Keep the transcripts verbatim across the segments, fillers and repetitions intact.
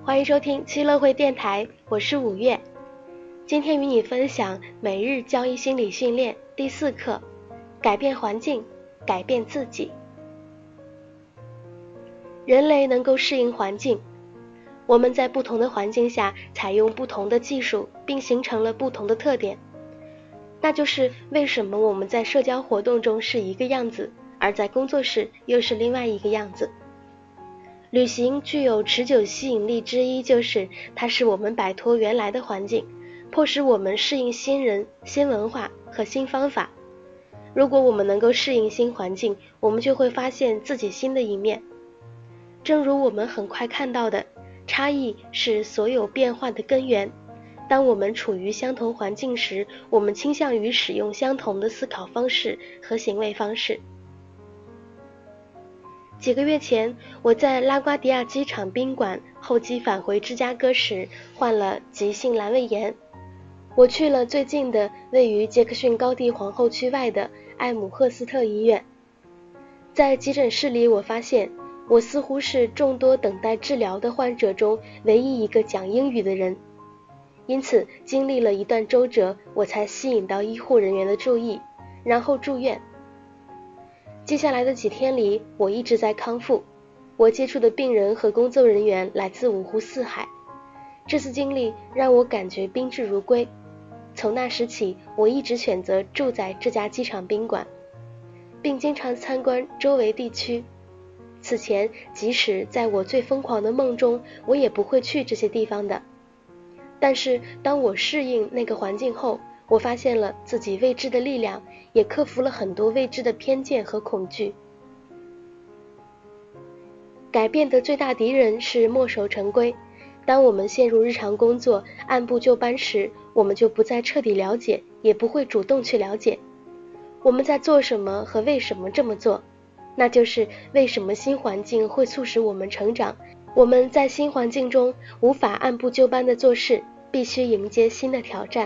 欢迎收听七乐会电台，我是五月。今天与你分享每日交易心理训练第四课，改变环境，改变自己。人类能够适应环境，我们在不同的环境下采用不同的技术，并形成了不同的特点。那就是为什么我们在社交活动中是一个样子，而在工作室又是另外一个样子。旅行具有持久吸引力之一，就是它使我们摆脱原来的环境，迫使我们适应新人、新文化和新方法。如果我们能够适应新环境，我们就会发现自己新的一面。正如我们很快看到的，差异是所有变化的根源。当我们处于相同环境时，我们倾向于使用相同的思考方式和行为方式。几个月前，我在拉瓜迪亚机场宾馆候机返回芝加哥时患了急性阑尾炎。我去了最近的位于杰克逊高地皇后区外的艾姆赫斯特医院。在急诊室里，我发现我似乎是众多等待治疗的患者中唯一一个讲英语的人。因此经历了一段周折，我才吸引到医护人员的注意，然后住院。接下来的几天里，我一直在康复。我接触的病人和工作人员来自五湖四海。这次经历让我感觉宾至如归。从那时起，我一直选择住在这家机场宾馆，并经常参观周围地区。此前，即使在我最疯狂的梦中，我也不会去这些地方的。但是当我适应那个环境后，我发现了自己未知的力量，也克服了很多未知的偏见和恐惧。改变的最大敌人是墨守成规。当我们陷入日常工作，按部就班时，我们就不再彻底了解，也不会主动去了解我们在做什么和为什么这么做。那就是为什么新环境会促使我们成长。我们在新环境中无法按部就班地做事，必须迎接新的挑战。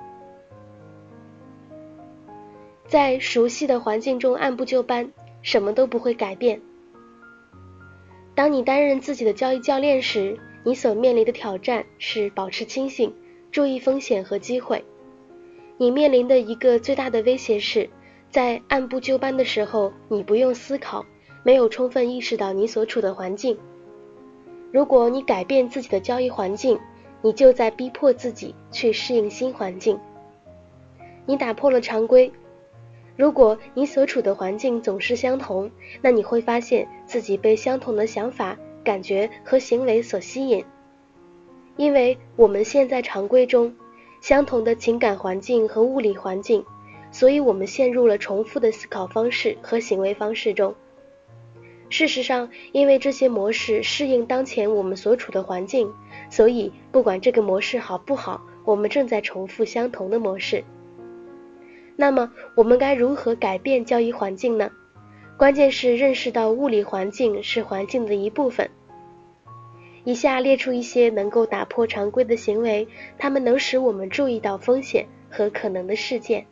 在熟悉的环境中按部就班，什么都不会改变。当你担任自己的交易教练时，你所面临的挑战是保持清醒，注意风险和机会。你面临的一个最大的威胁是，在按部就班的时候，你不用思考，没有充分意识到你所处的环境。如果你改变自己的交易环境，你就在逼迫自己去适应新环境。你打破了常规。如果你所处的环境总是相同，那你会发现自己被相同的想法、感觉和行为所吸引。因为我们现在常规中，相同的情感环境和物理环境，所以我们陷入了重复的思考方式和行为方式中。事实上，因为这些模式适应当前我们所处的环境，所以不管这个模式好不好，我们正在重复相同的模式。那么我们该如何改变交易环境呢？关键是认识到物理环境是环境的一部分。以下列出一些能够打破常规的行为，它们能使我们注意到风险和可能的事件。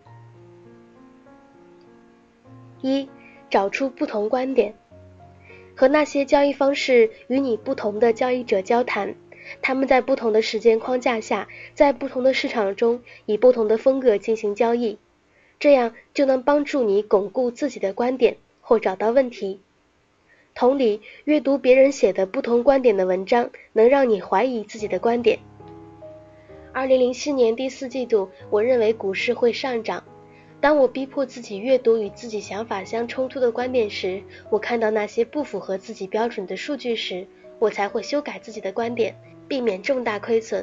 一、找出不同观点。和那些交易方式与你不同的交易者交谈，他们在不同的时间框架下，在不同的市场中，以不同的风格进行交易。这样就能帮助你巩固自己的观点或找到问题。同理，阅读别人写的不同观点的文章，能让你怀疑自己的观点。二零零七年第四季度，我认为股市会上涨。当我逼迫自己阅读与自己想法相冲突的观点时，我看到那些不符合自己标准的数据时，我才会修改自己的观点，避免重大亏损。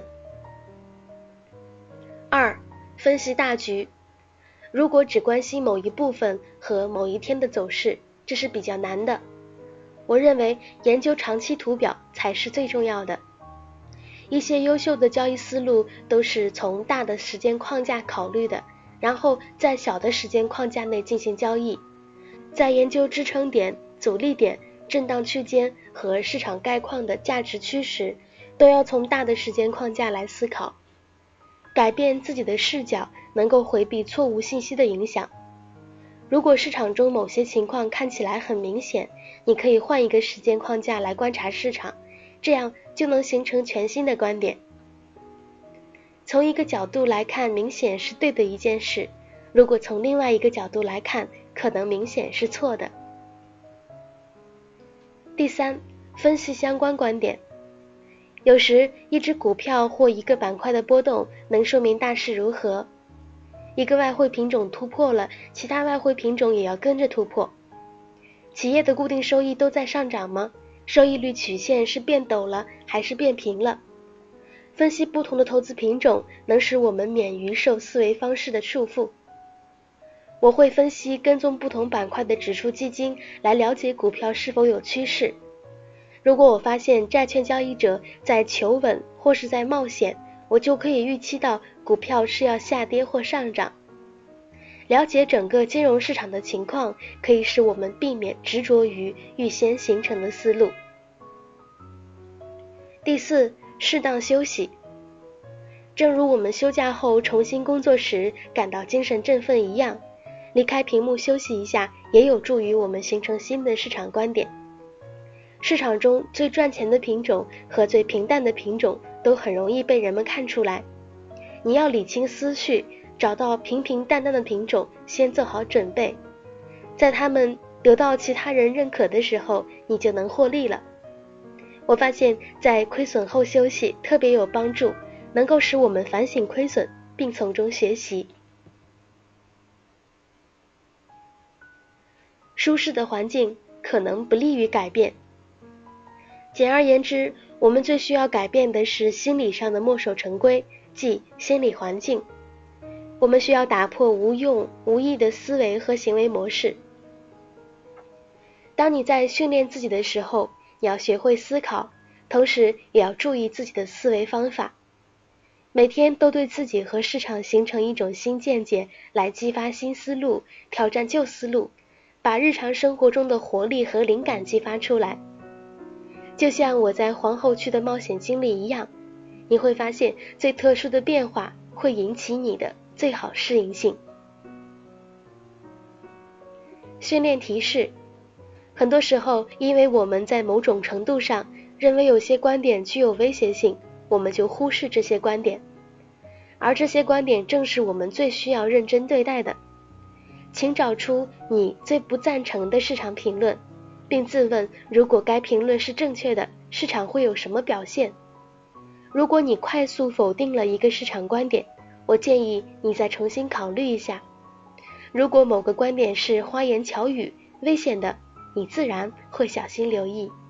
二、分析大局。如果只关心某一部分和某一天的走势，这是比较难的。我认为研究长期图表才是最重要的。一些优秀的交易思路都是从大的时间框架考虑的，然后在小的时间框架内进行交易。在研究支撑点、阻力点、震荡区间和市场概况的价值区时，都要从大的时间框架来思考。改变自己的视角，能够回避错误信息的影响。如果市场中某些情况看起来很明显，你可以换一个时间框架来观察市场， 这样就能形成全新的观点。从一个角度来看，明显是对的一件事，如果从另外一个角度来看，可能明显是错的。第三，分析相关观点。有时一只股票或一个板块的波动能说明大势如何。一个外汇品种突破了，其他外汇品种也要跟着突破。企业的固定收益都在上涨吗？收益率曲线是变陡了还是变平了？分析不同的投资品种，能使我们免于受思维方式的束缚。我会分析跟踪不同板块的指数基金，来了解股票是否有趋势。如果我发现债券交易者在求稳或是在冒险，我就可以预期到股票是要下跌或上涨。了解整个金融市场的情况，可以使我们避免执着于预先形成的思路。第四，适当休息。正如我们休假后重新工作时感到精神振奋一样，离开屏幕休息一下，也有助于我们形成新的市场观点。市场中最赚钱的品种和最平淡的品种都很容易被人们看出来。你要理清思绪，找到平平淡淡的品种，先做好准备，在他们得到其他人认可的时候，你就能获利了。我发现在亏损后休息特别有帮助，能够使我们反省亏损，并从中学习。舒适的环境可能不利于改变。简而言之，我们最需要改变的是心理上的墨守成规，即心理环境。我们需要打破无用无益的思维和行为模式。当你在训练自己的时候，你要学会思考，同时也要注意自己的思维方法。每天都对自己和市场形成一种新见解，来激发新思路，挑战旧思路，把日常生活中的活力和灵感激发出来。就像我在皇后区的冒险经历一样，你会发现最特殊的变化会引起你的最好适应性。训练提示。很多时候，因为我们在某种程度上认为有些观点具有威胁性，我们就忽视这些观点，而这些观点正是我们最需要认真对待的。请找出你最不赞成的市场评论，并自问，如果该评论是正确的，市场会有什么表现？如果你快速否定了一个市场观点，我建议你再重新考虑一下。如果某个观点是花言巧语、危险的，你自然会小心留意。